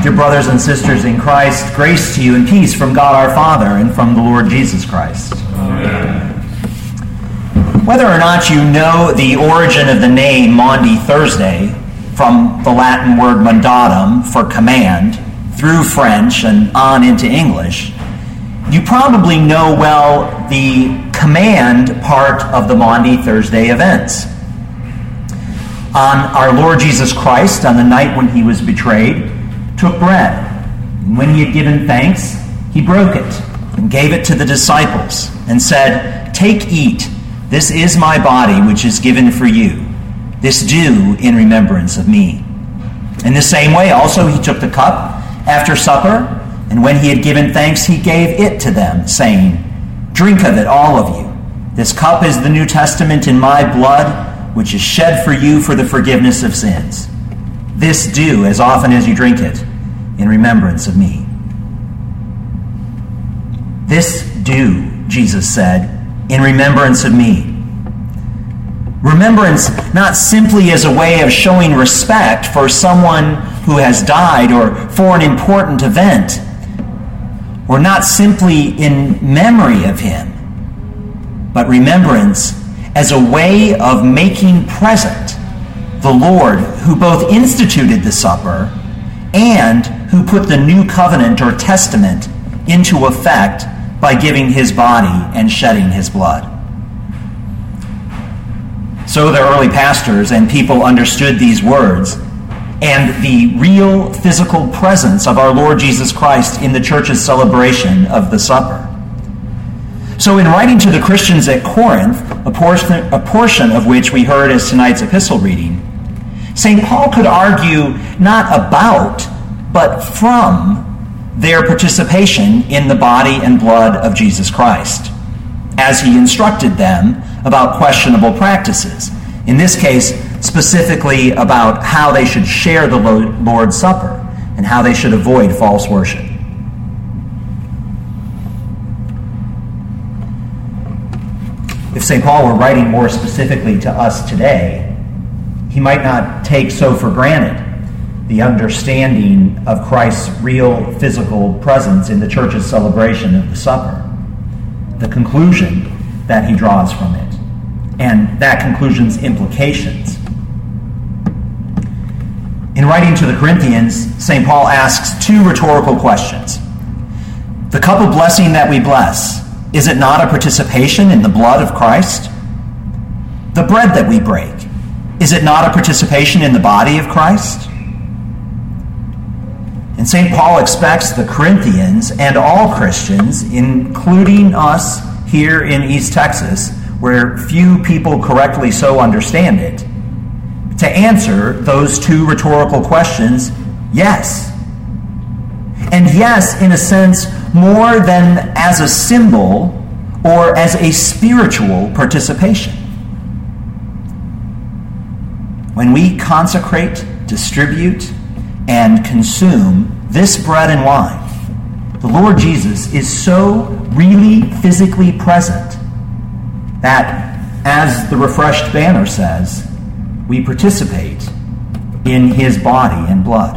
Dear brothers and sisters in Christ, grace to you and peace from God our Father and from the Lord Jesus Christ. Amen. Whether or not you know the origin of the name Maundy Thursday, from the Latin word mandatum for command, through French and on into English, you probably know well the command part of the Maundy Thursday events. On our Lord Jesus Christ, on the night when he was betrayed, took bread, and when he had given thanks, he broke it and gave it to the disciples and said, "Take, eat, this is my body which is given for you. This do in remembrance of me." In the same way also he took the cup after supper, and when he had given thanks, he gave it to them, saying, "Drink of it, all of you. This cup is the New Testament in my blood, which is shed for you for the forgiveness of sins. This do as often as you drink it in remembrance of me." This do, Jesus said, in remembrance of me. Remembrance not simply as a way of showing respect for someone who has died or for an important event, or not simply in memory of him, but remembrance as a way of making present the Lord who both instituted the supper and who put the new covenant or testament into effect by giving his body and shedding his blood. So the early pastors and people understood these words and the real physical presence of our Lord Jesus Christ in the church's celebration of the supper. So in writing to the Christians at Corinth, a portion of which we heard as tonight's epistle reading, St. Paul could argue not about, but from their participation in the body and blood of Jesus Christ, as he instructed them about questionable practices. In this case, specifically about how they should share the Lord's Supper and how they should avoid false worship. If St. Paul were writing more specifically to us today, he might not take so for granted the understanding of Christ's real physical presence in the church's celebration of the supper, the conclusion that he draws from it, and that conclusion's implications. In writing to the Corinthians, St. Paul asks two rhetorical questions. The cup of blessing that we bless, is it not a participation in the blood of Christ? The bread that we break, is it not a participation in the body of Christ? And St. Paul expects the Corinthians and all Christians, including us here in East Texas, where few people correctly so understand it, to answer those two rhetorical questions, yes. And yes, in a sense, more than as a symbol or as a spiritual participation. When we consecrate, distribute, and consume this bread and wine, the Lord Jesus is so really physically present that, as the refreshed banner says, we participate in his body and blood.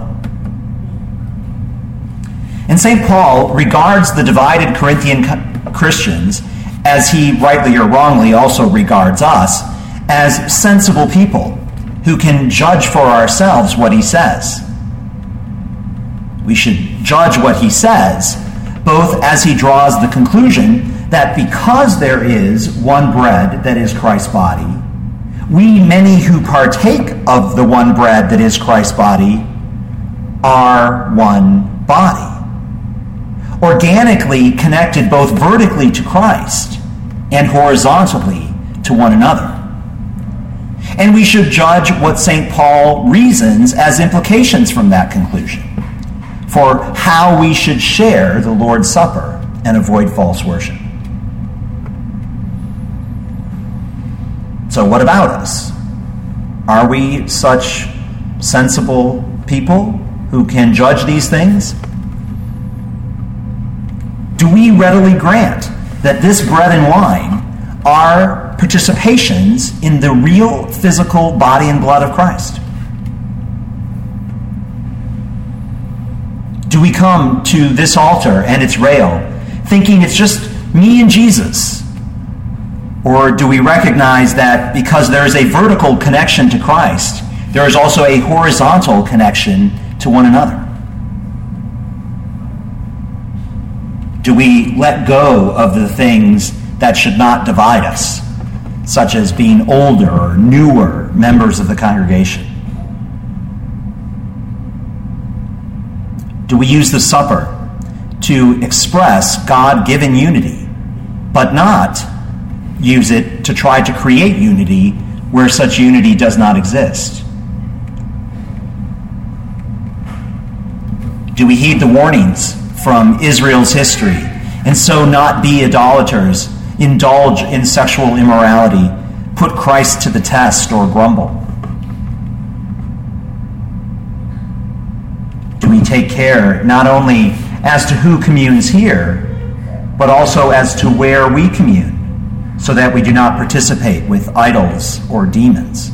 And St. Paul regards the divided Corinthian Christians, as he rightly or wrongly also regards us, as sensible people who can judge for ourselves what he says. We should judge what he says, both as he draws the conclusion that because there is one bread that is Christ's body, we many who partake of the one bread that is Christ's body are one body, organically connected both vertically to Christ and horizontally to one another. And we should judge what St. Paul reasons as implications from that conclusion for how we should share the Lord's Supper and avoid false worship. So what about us? Are we such sensible people who can judge these things? Do we readily grant that this bread and wine are participations in the real physical body and blood of Christ? Do we come to this altar and its rail thinking it's just me and Jesus? Or do we recognize that because there is a vertical connection to Christ, there is also a horizontal connection to one another? Do we let go of the things that should not divide us, such as being older or newer members of the congregation? Do we use the supper to express God-given unity, but not use it to try to create unity where such unity does not exist? Do we heed the warnings from Israel's history and so not be idolaters, indulge in sexual immorality, put Christ to the test, or grumble? Do we take care not only as to who communes here, but also as to where we commune, so that we do not participate with idols or demons?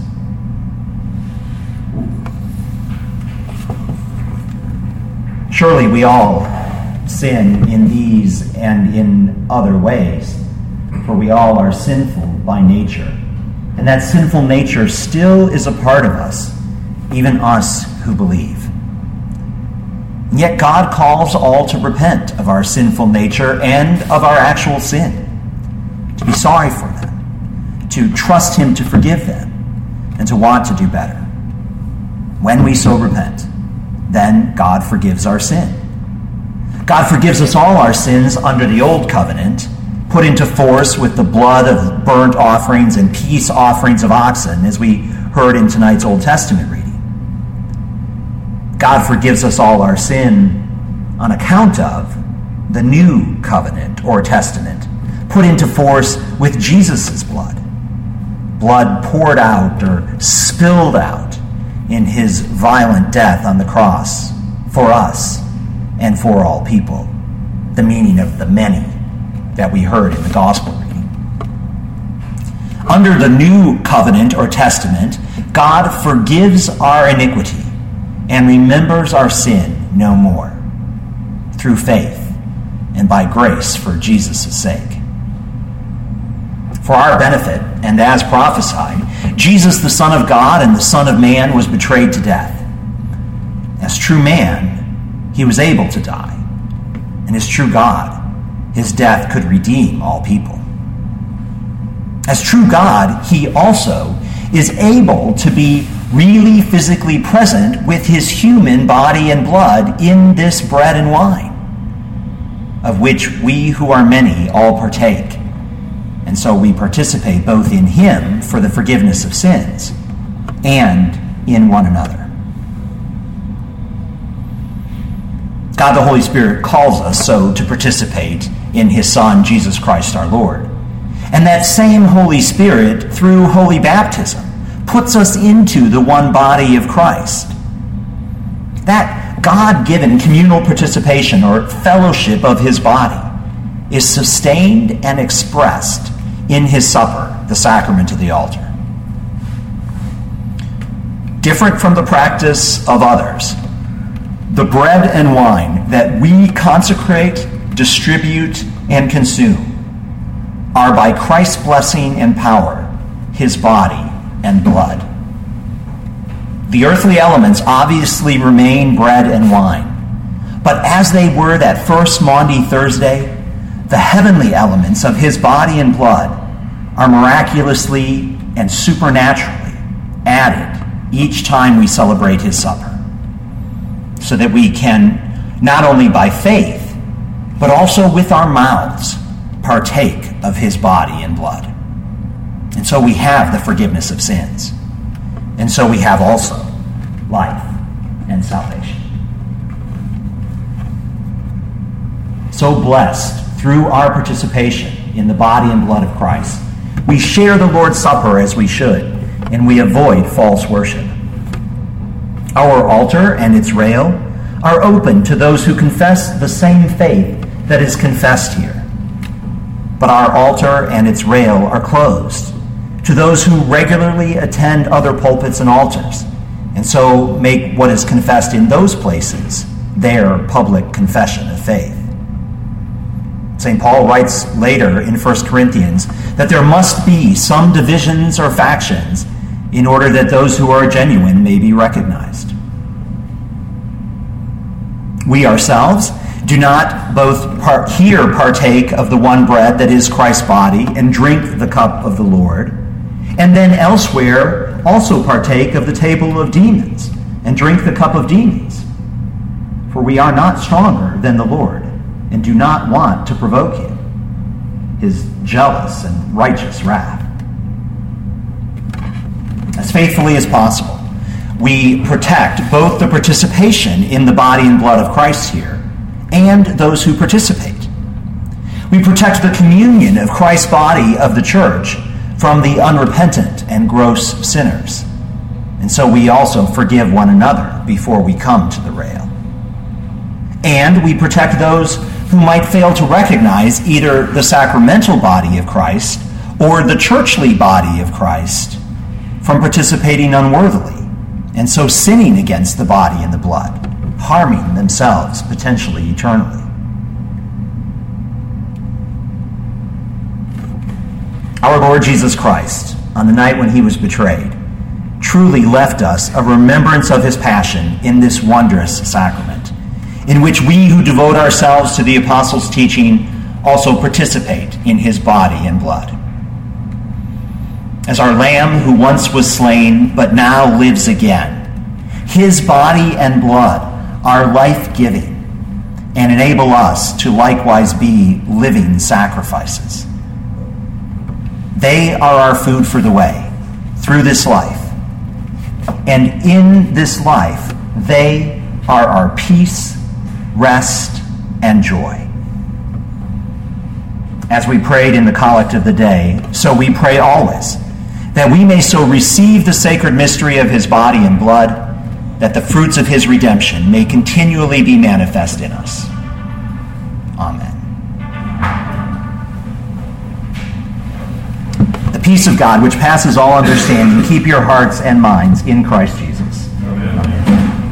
Surely we all sin in these and in other ways, for we all are sinful by nature. And that sinful nature still is a part of us, even us who believe. And yet God calls all to repent of our sinful nature and of our actual sin, to be sorry for them, to trust him to forgive them, and to want to do better. When we so repent, then God forgives our sin. God forgives us all our sins under the old covenant, put into force with the blood of burnt offerings and peace offerings of oxen, as we heard in tonight's Old Testament reading. God forgives us all our sin on account of the new covenant or testament, put into force with Jesus' blood. Blood poured out or spilled out in his violent death on the cross for us and for all people. The meaning of the many that we heard in the gospel reading. Under the new covenant or testament, God forgives our iniquity and remembers our sin no more, through faith and by grace for Jesus' sake. For our benefit, and as prophesied, Jesus, the Son of God and the Son of Man, was betrayed to death. As true man, he was able to die. And as true God, his death could redeem all people. As true God, he also is able to be really physically present with his human body and blood in this bread and wine, of which we who are many all partake. And so we participate both in him for the forgiveness of sins and in one another. God the Holy Spirit calls us so to participate in his Son, Jesus Christ our Lord. And that same Holy Spirit, through holy baptism, puts us into the one body of Christ. That God-given communal participation or fellowship of his body is sustained and expressed in his supper, the sacrament of the altar. Different from the practice of others, the bread and wine that we consecrate, distribute, and consume are by Christ's blessing and power, his body and blood. The earthly elements obviously remain bread and wine, but as they were that first Maundy Thursday, the heavenly elements of his body and blood are miraculously and supernaturally added each time we celebrate his supper, so that we can, not only by faith, but also with our mouths, partake of his body and blood. And so we have the forgiveness of sins. And so we have also life and salvation. So blessed through our participation in the body and blood of Christ, we share the Lord's Supper as we should, and we avoid false worship. Our altar and its rail are open to those who confess the same faith that is confessed here. But our altar and its rail are closed to those who regularly attend other pulpits and altars, and so make what is confessed in those places their public confession of faith. St. Paul writes later in 1 Corinthians that there must be some divisions or factions in order that those who are genuine may be recognized. We ourselves do not both partake of the one bread that is Christ's body and drink the cup of the Lord, and then elsewhere also partake of the table of demons and drink the cup of demons. For we are not stronger than the Lord and do not want to provoke him, his jealous and righteous wrath. As faithfully as possible, we protect both the participation in the body and blood of Christ here and those who participate. We protect the communion of Christ's body of the church from the unrepentant and gross sinners. And so we also forgive one another before we come to the rail. And we protect those who might fail to recognize either the sacramental body of Christ or the churchly body of Christ from participating unworthily, and so sinning against the body and the blood, harming themselves potentially eternally. Our Lord Jesus Christ, on the night when he was betrayed, truly left us a remembrance of his passion in this wondrous sacrament, in which we who devote ourselves to the apostles' teaching also participate in his body and blood. As our Lamb who once was slain but now lives again, his body and blood are life-giving and enable us to likewise be living sacrifices. They are our food for the way through this life, and in this life they are our peace, rest, and joy. As we prayed in the collect of the day, so we pray always, that we may so receive the sacred mystery of his body and blood, that the fruits of his redemption may continually be manifest in us. Amen. The peace of God, which passes all understanding, keep your hearts and minds in Christ Jesus.